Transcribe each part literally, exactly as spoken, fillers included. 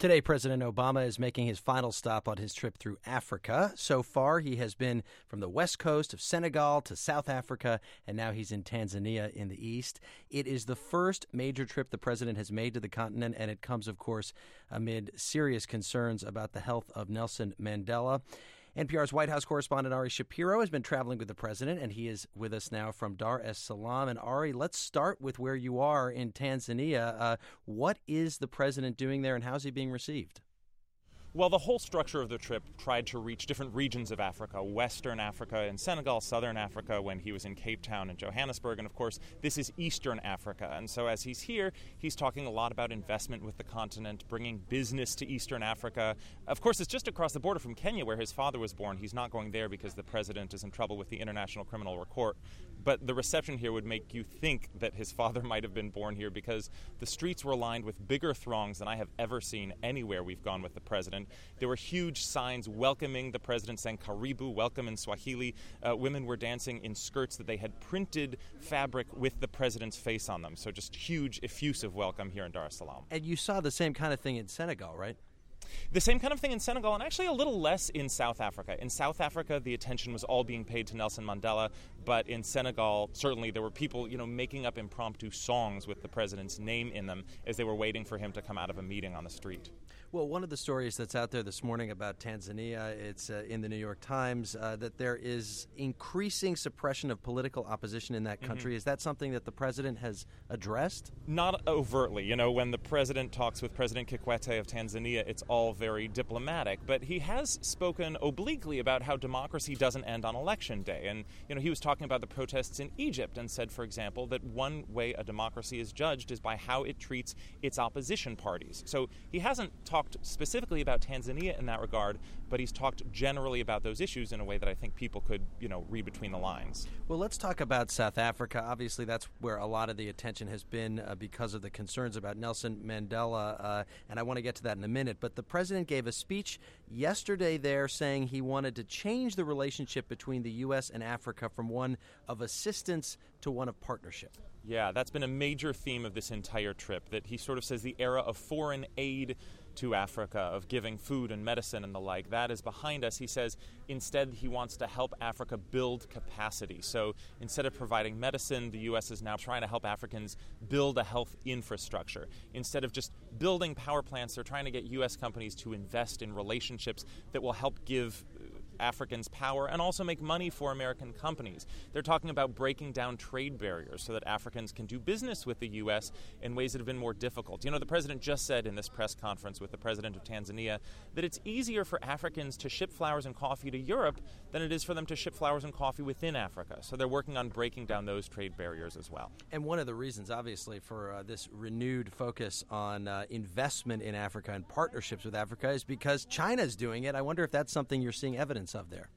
Today, President Obama is making his final stop on his trip through Africa. So far, he has been from the west coast of Senegal to South Africa, and now he's in Tanzania in the east. It is the first major trip the president has made to the continent, and it comes, of course, amid serious concerns about the health of Nelson Mandela. N P R's White House correspondent Ari Shapiro has been traveling with the president, and he is with us now from Dar es Salaam. And Ari, let's start with where you are in Tanzania. Uh, what is the president doing there, and how's he being received? Well, the whole structure of the trip tried to reach different regions of Africa, Western Africa and Senegal, Southern Africa when he was in Cape Town and Johannesburg, and of course, this is Eastern Africa. And so as he's here, he's talking a lot about investment with the continent, bringing business to Eastern Africa. Of course, it's just across the border from Kenya, where his father was born. He's not going there because the president is in trouble with the International Criminal Court. But the reception here would make you think that his father might have been born here, because the streets were lined with bigger throngs than I have ever seen anywhere we've gone with the president. There were huge signs welcoming the president, saying "Karibu," welcome in Swahili. Uh, women were dancing in skirts that they had printed fabric with the president's face on them. So just huge, effusive welcome here in Dar es Salaam. And you saw the same kind of thing in Senegal, right? The same kind of thing in Senegal, and actually a little less in South Africa. In South Africa, the attention was all being paid to Nelson Mandela, but in Senegal, certainly there were people, you know, making up impromptu songs with the president's name in them as they were waiting for him to come out of a meeting on the street. Well, one of the stories that's out there this morning about Tanzania, it's uh, in the New York Times, uh, that there is increasing suppression of political opposition in that country. Mm-hmm. Is that something that the president has addressed? Not overtly. You know, when the president talks with President Kikwete of Tanzania, it's all very diplomatic, but he has spoken obliquely about how democracy doesn't end on election day. And, you know, he was talking about the protests in Egypt and said, for example, that one way a democracy is judged is by how it treats its opposition parties. So he hasn't talked specifically about Tanzania in that regard, but he's talked generally about those issues in a way that I think people could, you know, read between the lines. Well, let's talk about South Africa. Obviously, that's where a lot of the attention has been uh, because of the concerns about Nelson Mandela, uh, and I want to get to that in a minute. But the president gave a speech yesterday there saying he wanted to change the relationship between the U S and Africa from one of assistance to one of partnership. Yeah, that's been a major theme of this entire trip, that he sort of says the era of foreign aid to Africa, of giving food and medicine and the like, that is behind us. He says instead he wants to help Africa build capacity. So instead of providing medicine, the U S is now trying to help Africans build a health infrastructure. Instead of just building power plants, they're trying to get U S companies to invest in relationships that will help give Africans power and also make money for American companies. They're talking about breaking down trade barriers so that Africans can do business with the U S in ways that have been more difficult. You know, the president just said in this press conference with the president of Tanzania that it's easier for Africans to ship flowers and coffee to Europe than it is for them to ship flowers and coffee within Africa. So they're working on breaking down those trade barriers as well. And one of the reasons, obviously, for uh, this renewed focus on uh, investment in Africa and partnerships with Africa is because China's doing it. I wonder if that's something you're seeing evidence of there.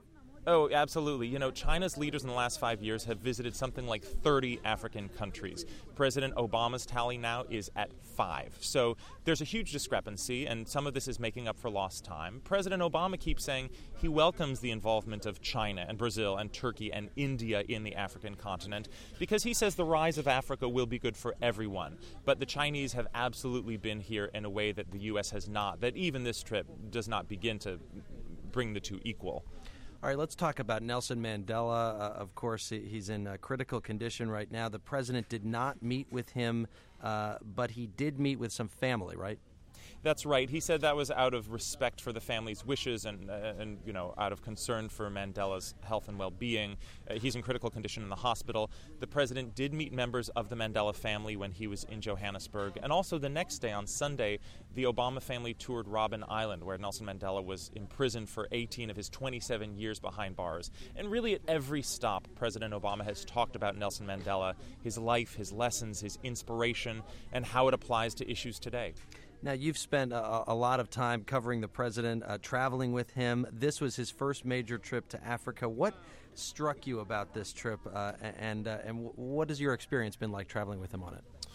Oh, absolutely. You know, China's leaders in the last five years have visited something like thirty African countries. President Obama's tally now is at five. So there's a huge discrepancy, and some of this is making up for lost time. President Obama keeps saying he welcomes the involvement of China and Brazil and Turkey and India in the African continent because he says the rise of Africa will be good for everyone. But the Chinese have absolutely been here in a way that the U S has not, that even this trip does not begin to bring the two equal. All right, let's talk about Nelson Mandela. Uh, of course, he's in a critical condition right now. The president did not meet with him, uh, but he did meet with some family, right? That's right. He said that was out of respect for the family's wishes and, uh, and you know, out of concern for Mandela's health and well-being. Uh, he's in critical condition in the hospital. The president did meet members of the Mandela family when he was in Johannesburg. And also the next day, on Sunday, the Obama family toured Robben Island, where Nelson Mandela was imprisoned for eighteen of his twenty-seven years behind bars. And really at every stop, President Obama has talked about Nelson Mandela, his life, his lessons, his inspiration, and how it applies to issues today. Now, you've spent a, a lot of time covering the president, uh, traveling with him. This was his first major trip to Africa. What struck you about this trip, uh, and uh, and what has your experience been like traveling with him on it?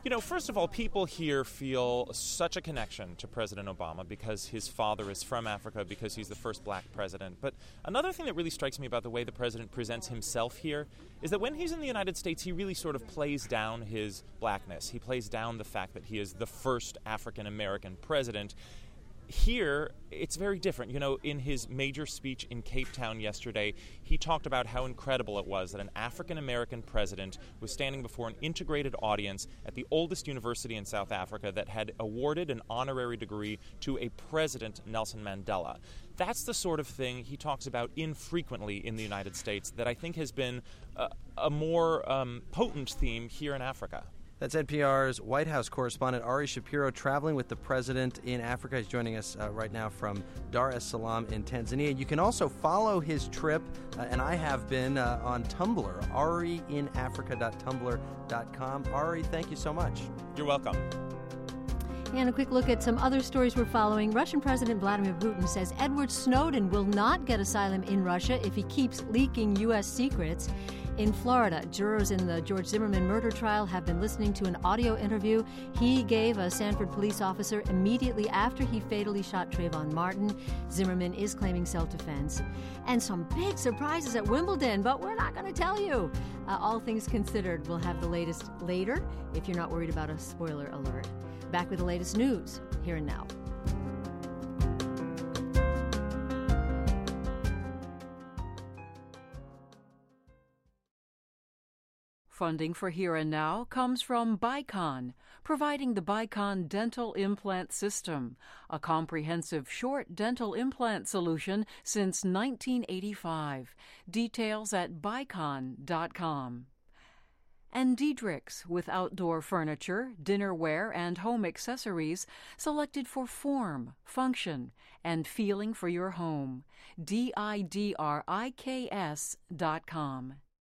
You know, first of all, people here feel such a connection to President Obama because his father is from Africa, because he's the first black president. But another thing that really strikes me about the way the president presents himself here is that when he's in the United States, he really sort of plays down his blackness. He plays down the fact that he is the first African-American president. Here, it's very different. You know, in his major speech in Cape Town yesterday, he talked about how incredible it was that an African-American president was standing before an integrated audience at the oldest university in South Africa that had awarded an honorary degree to a president, Nelson Mandela. That's the sort of thing he talks about infrequently in the United States that I think has been a, a more um, potent theme here in Africa. That's N P R's White House correspondent Ari Shapiro traveling with the president in Africa. He's joining us uh, right now from Dar es Salaam in Tanzania. You can also follow his trip, uh, and I have been uh, on Tumblr, ari in africa dot tumblr dot com. Ari, thank you so much. You're welcome. And a quick look at some other stories we're following. Russian President Vladimir Putin says Edward Snowden will not get asylum in Russia if he keeps leaking U S secrets. In Florida, jurors in the George Zimmerman murder trial have been listening to an audio interview he gave a Sanford police officer immediately after he fatally shot Trayvon Martin. Zimmerman is claiming self-defense. And some big surprises at Wimbledon, but we're not going to tell you. Uh, all things considered, we'll have the latest later if you're not worried about a spoiler alert. Back with the latest news, here and now. Funding for Here and Now comes from Bicon, providing the Bicon Dental Implant System, a comprehensive short dental implant solution since nineteen eighty-five. Details at bicon dot com. And Diedrich's, with outdoor furniture, dinnerware, and home accessories selected for form, function, and feeling for your home. D I D R I K S dot com.